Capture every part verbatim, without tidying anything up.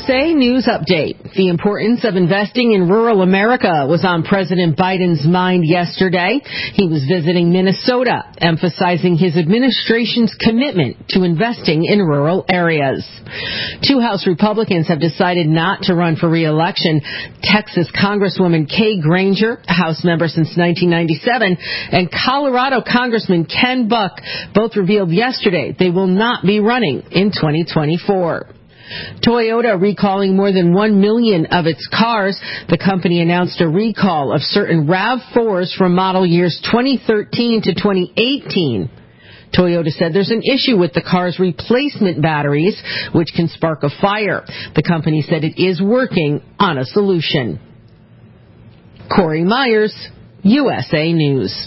S A News Update. The importance of investing in rural America was on President Biden's mind yesterday. He was visiting Minnesota, emphasizing his administration's commitment to investing in rural areas. Two House Republicans have decided not to run for re-election. Texas Congresswoman Kay Granger, a House member since nineteen ninety-seven, and Colorado Congressman Ken Buck both revealed yesterday they will not be running in twenty twenty-four. Toyota recalling more than one million of its cars. The company announced a recall of certain RAV fours from model years twenty thirteen to twenty eighteen. Toyota said there's an issue with the car's replacement batteries, which can spark a fire. The company said it is working on a solution. Corey Myers, U S A News.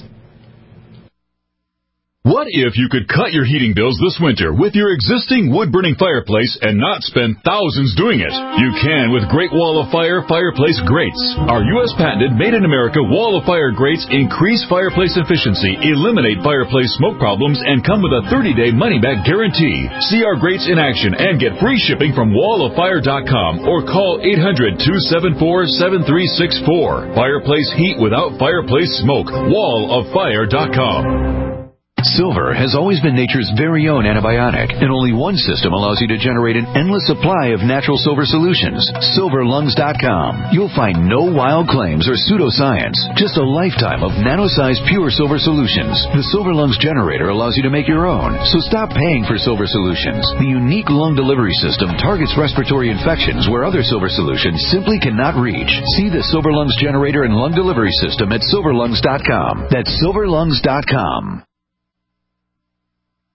What if you could cut your heating bills this winter with your existing wood-burning fireplace and not spend thousands doing it? You can with Great Wall of Fire Fireplace Grates. Our U S patented made-in-America Wall of Fire grates increase fireplace efficiency, eliminate fireplace smoke problems, and come with a thirty-day money-back guarantee. See our grates in action and get free shipping from wall of fire dot com or call eight hundred, two seven four, seven three six four. Fireplace heat without fireplace smoke. wall of fire dot com. Silver has always been nature's very own antibiotic, and only one system allows you to generate an endless supply of natural silver solutions. silver lungs dot com. You'll find no wild claims or pseudoscience, just a lifetime of nano-sized pure silver solutions. The Silver Lungs generator allows you to make your own, so stop paying for silver solutions. The unique lung delivery system targets respiratory infections where other silver solutions simply cannot reach. See the Silver Lungs generator and lung delivery system at silver lungs dot com. That's silver lungs dot com.